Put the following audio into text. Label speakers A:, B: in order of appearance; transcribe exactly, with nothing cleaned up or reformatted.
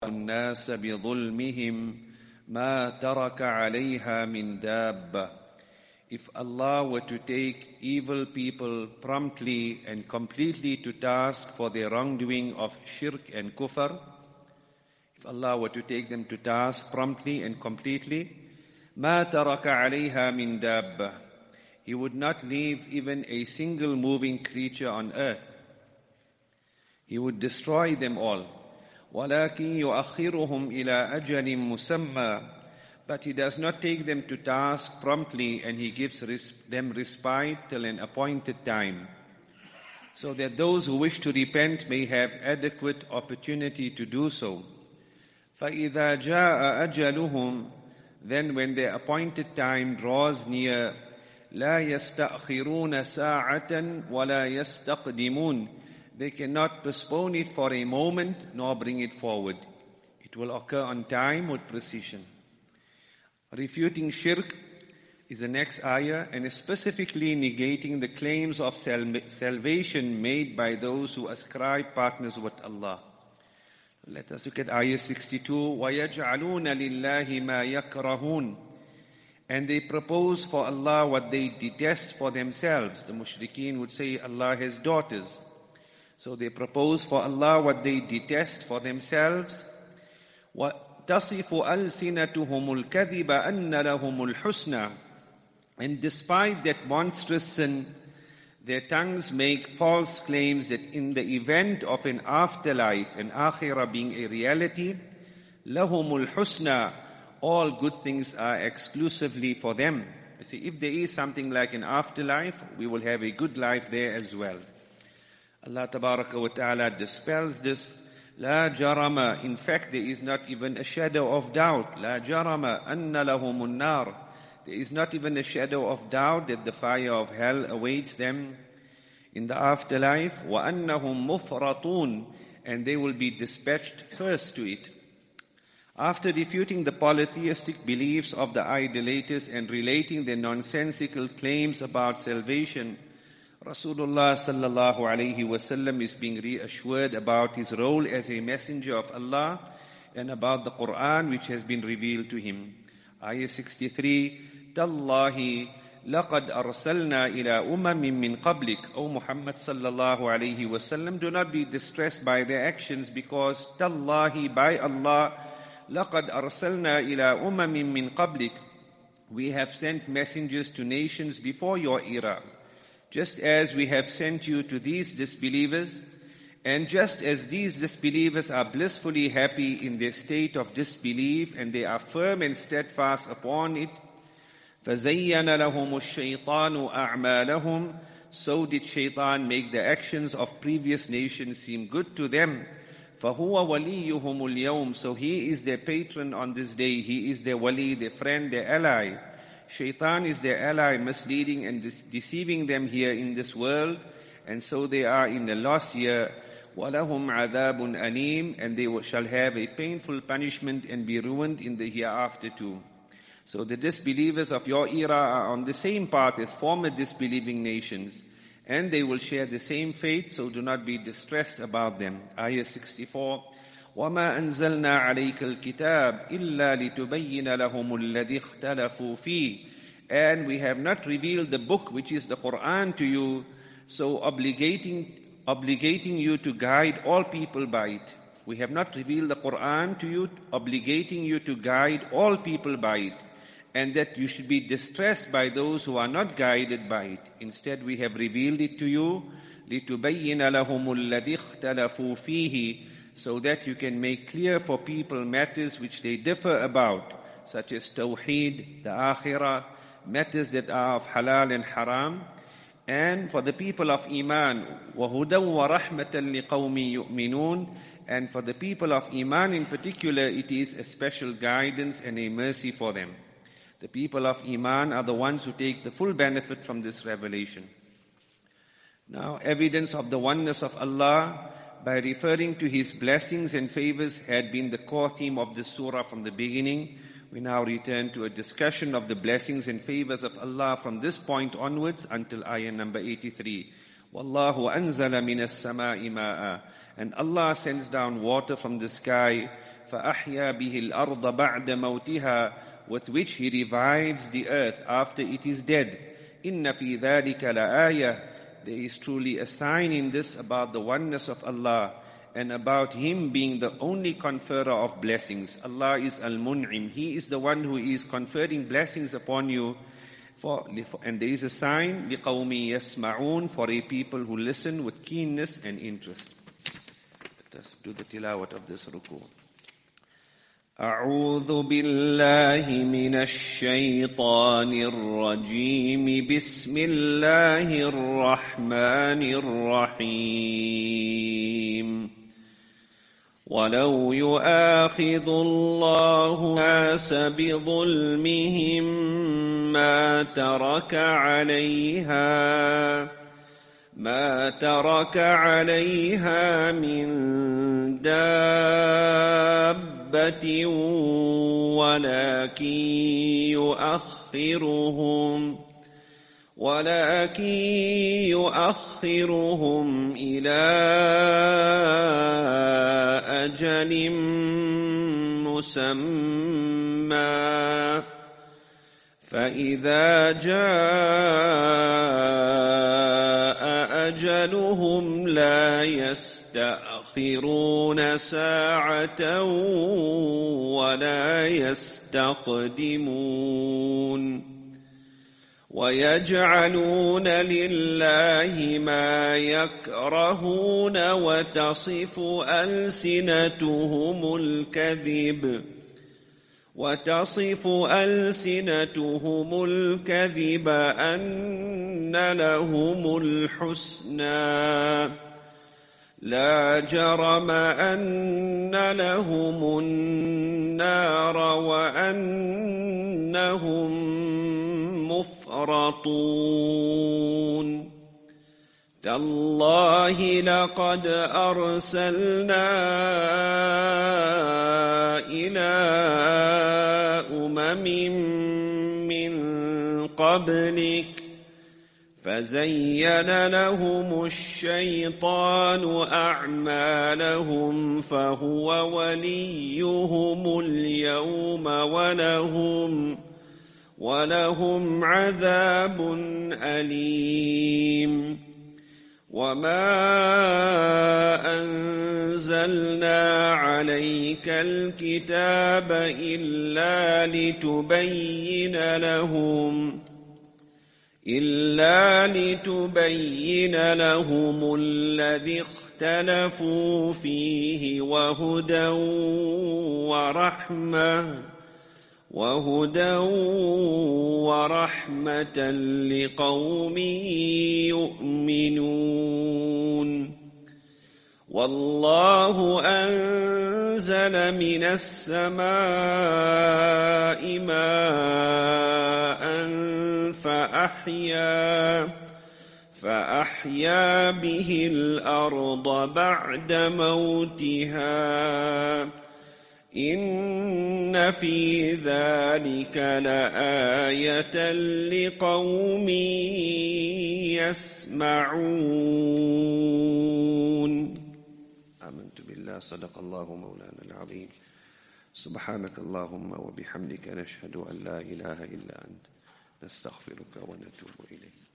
A: الناس بظلمهم ما ترك عليها من دابة. If Allah were to take evil people promptly and completely to task for their wrongdoing of shirk and kufr, if Allah were to take them to task promptly and completely, ما ترك عليها من دابة, He would not leave even a single moving creature on earth. He would destroy them all. وَلَكِنْ يُؤَخِّرُهُمْ إِلَىٰ أَجَلٍ مُسَمَّى, but He does not take them to task promptly, and He gives res- them respite till an appointed time, so that those who wish to repent may have adequate opportunity to do so. فَإِذَا جَاءَ أَجَلُهُمْ, then when their appointed time draws near, لَا يَسْتَأْخِرُونَ سَاعَةً وَلَا يَسْتَقْدِمُونَ, they cannot postpone it for a moment nor bring it forward. It will occur on time with precision. Refuting shirk is the next ayah, and is specifically negating the claims of sal- salvation made by those who ascribe partners with Allah. Let us look at ayah sixty-two. وَيَجْعَلُونَ لِلَّهِ مَا يَكْرَهُونَ, and they propose for Allah what they detest for themselves. The mushrikeen would say Allah has daughters. So they propose for Allah what they detest for themselves. وَتَصِفُ أَلْسِنَتُهُمُ الْكَذِبَ أَنَّ لَهُمُ الْحُسْنَى, and despite that monstrous sin, their tongues make false claims that in the event of an afterlife, an akhirah being a reality, لَهُمُ الْحُسْنَى, all good things are exclusively for them. You see, if there is something like an afterlife, we will have a good life there as well. Allah Tabaraka wa Ta'ala dispels this. La jarama, in fact there is not even a shadow of doubt. La jarama anna lahumun nar, there is not even a shadow of doubt that the fire of hell awaits them in the afterlife. Wa annahum mufratun, and they will be dispatched first to it. After refuting the polytheistic beliefs of the idolaters and relating their nonsensical claims about salvation, Rasulullah sallallahu alayhi wasallam is being reassured about his role as a messenger of Allah and about the Quran which has been revealed to him. Ayah sixty-three, Tallahi laqad arsalna ila umamin min qablik. O Muhammad sallallahu alayhi wasallam, do not be distressed by their actions, because Tallahi, by Allah, laqad arsalna ila umamin min qablik, we have sent messengers to nations before your era. Just as we have sent you to these disbelievers, and just as these disbelievers are blissfully happy in their state of disbelief, and they are firm and steadfast upon it, فَزَيَّنَ لَهُمُ الشَّيْطَانُ أَعْمَالَهُمْ, so did shaitan make the actions of previous nations seem good to them. فَهُوَ وَلِيُّهُمُ الْيَوْمِ, so he is their patron on this day, he is their wali, their friend, their ally. Shaitan is their ally, misleading and de- deceiving them here in this world, and so they are in the lost year. وَلَهُمْ عَذَابٌ أَلِيمٌ, and they shall have a painful punishment and be ruined in the hereafter too. So the disbelievers of your era are on the same path as former disbelieving nations, and they will share the same fate, so do not be distressed about them. Ayah sixty-four. وَمَا أَنزَلْنَا عَلَيْكَ الْكِتَابِ إِلَّا لِتُبَيِّنَ لَهُمُ الَّذِي اخْتَلَفُوا فِيهِ, and we have not revealed the book which is the Quran to you, so obligating obligating you to guide all people by it. We have not revealed the Quran to you, obligating you to guide all people by it, and that you should be distressed by those who are not guided by it. Instead, we have revealed it to you, لِتُبَيِّنَ لَهُمُ الَّذِي اخْتَلَفُوا فِيهِ, so that you can make clear for people matters which they differ about, such as Tawheed, the Akhirah, matters that are of halal and haram, and for the people of Iman, وَهُدًى وَرَحْمَةً لِقَوْمٍ يُؤْمِنُونَ, and for the people of Iman in particular, it is a special guidance and a mercy for them. The people of Iman are the ones who take the full benefit from this revelation. Now, evidence of the oneness of Allah by referring to His blessings and favors had been the core theme of this surah from the beginning. We now return to a discussion of the blessings and favors of Allah from this point onwards until ayah number eighty-three. وَاللَّهُ أَنزَلَ مِنَ السَّمَاءِ مَاءً, and Allah sends down water from the sky. فأحيا به الأرض بعد موتها, with which he revives the earth after it is dead. إن في ذلك لآية, there is truly a sign in this about the oneness of Allah and about Him being the only conferrer of blessings. Allah is Al-Mun'im. He is the one who is conferring blessings upon you. For, and there is a sign, لِقَوْمِ يَسْمَعُونَ, for a people who listen with keenness and interest. Let us do the tilawat of this ruku. أعوذ بالله من الشيطان الرجيم بسم الله الرحمن الرحيم ولو يؤاخذ الله الناس بظلمهم ما ترك عليها ما ترك عليها من دابة ولكن يؤخرهم ولكن يؤخرهم إلى أجل مسمى فإذا جاء أجلهم لا يستأخرون ساعة ولا يستقدمون ويجعلون لله ما يكرهون وتصف ألسنتهم الكذب وتصف ألسنتهم الكذب أن لهم الحسنى لا جرم أن لهم النار وأنهم مفرطون تالله لقد أرسلنا إلى أمم من قبلك فزين لهم الشيطان أعمالهم فهو وليهم اليوم ولهم ولهم عذاب أليم وما أنزلنا عليك الكتاب إلا لتبين لهم إلا لتبين لهم الذي اختلفوا فيه وهدى ورحمة وهدى ورحمة لقوم يؤمنون والله أنزل من السماء ماء فأحيا فأحيا به الأرض بعد موتها إن في ذلك لآية لقوم يسمعون. آمنت بالله صدق الله مولانا العظيم. سبحانك اللهم وبحمدك نشهد أن لا إله إلا أنت نستغفرك ونتوب إليك.